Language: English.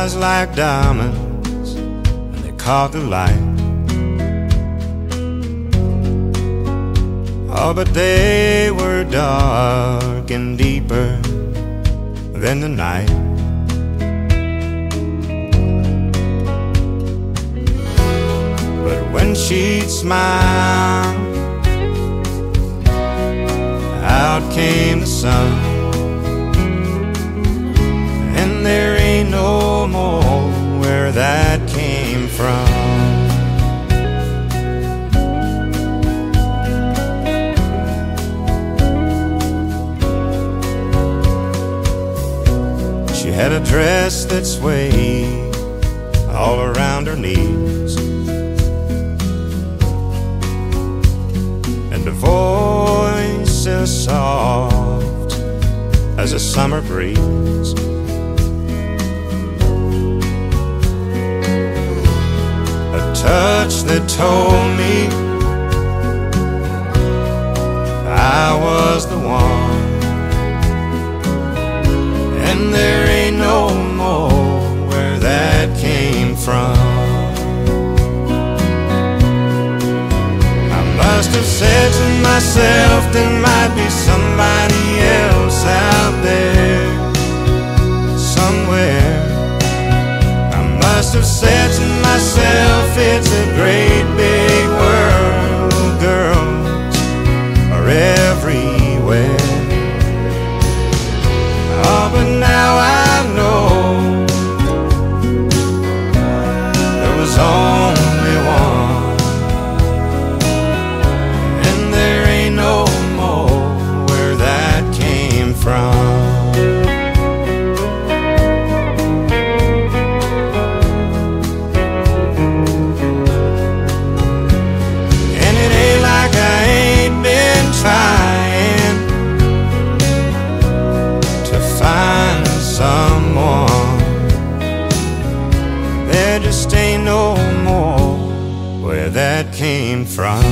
eyes like diamonds, and they caught the light. Oh, but they were dark and deeper than the night. But when she'd smile, out came the sun, and there ain't no more where that came from. She had a dress that swayed all around her knees, and a voice as soft as a summer breeze. A touch that told me I was the one, and there ain't no more where that came from. I must have said to myself there might be somebody else out there somewhere. I must have said to myself it's a great big world, girls are everywhere. Oh, but now I know there was only one, and there ain't no more where that came from. And it ain't like I ain't been trying to find someone. There just ain't no more where that came from.